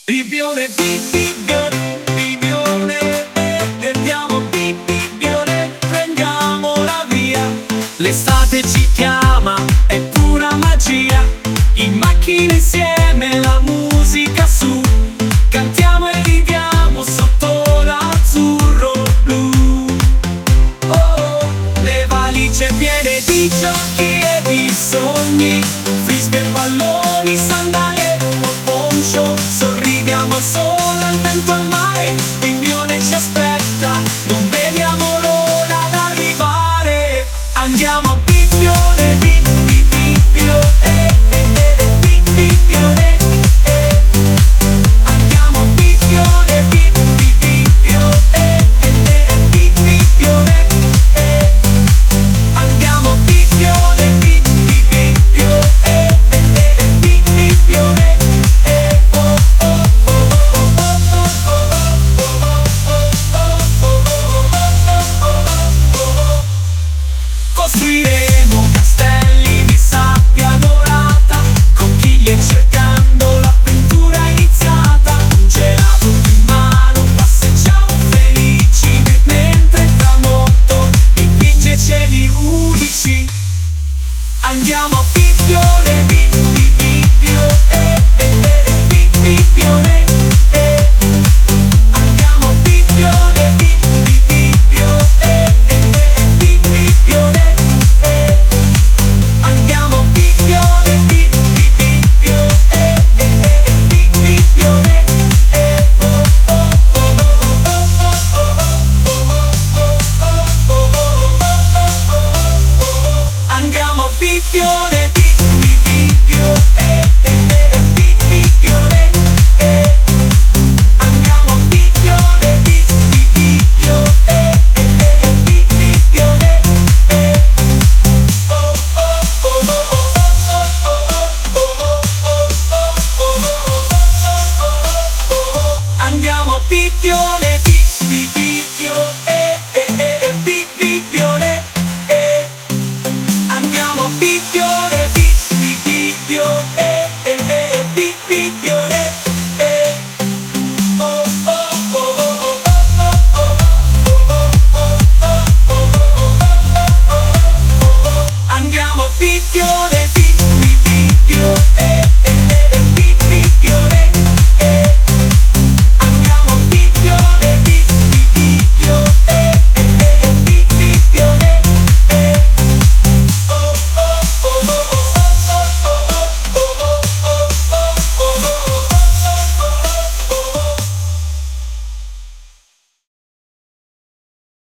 Bibbione, bibbione, bibbione, andiamo bibbione, prendiamola via. L'estate ci chiama, è pura magia. In macchina insieme, la musica su. Cantiamo e ridiamo sotto l'azzurro blu. Oh, le valigie piene di giochi e di sogni. Frisbee e palloni, sandali e poncho. Sorridiamo al sole, al vento, al mare. Bibbione ci aspetta, non vediamo l'ora d'arrivare. Andiamo a Bibbione, Bibbione, Bibbione. Andiamo a Bibbione, Bibbione, Bibbione. Andiamo a Bibbione, Bibbione, Bibbione. Costruiremo castelli di sabbia dorata, conchiglie cercando l'avventura iniziata. Un gelato in mano, passeggiamo felici, mentre il tramonto dipinge cieli unici. Andiamo a Bibbione, Bibbione, Bibbione. Andiamo a Bibbione, Bibbione, Bibbione. Andiamo a Bibbione, Bibbione, andiamo a Bibbione, Bibbione, Bibbione. Andiamo a Bibbione, Bibbione, Bibbione. Andiamo a Bibbione, Bibbione, Bibbione. Andiamo a Bibbione, Bibbione, Bibbione.